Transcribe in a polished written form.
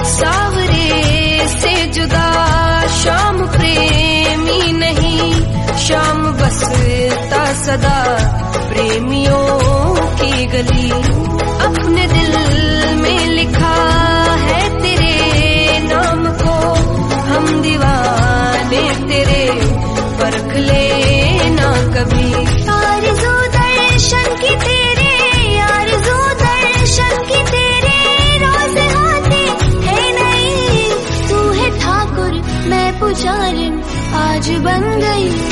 सावरे से जुदा शाम प्रेमी नहीं, शाम बसता सदा प्रेमियों की गली। अपने दिल में लिखा है तेरे नाम को, हम दीवाने तेरे परख लेना कभी। आरज़ू दर्शन की तेरे, आरज़ू दर्शन की तेरे, रोज आते है नहीं। तू है ठाकुर मैं पुजारिन, आज बन गई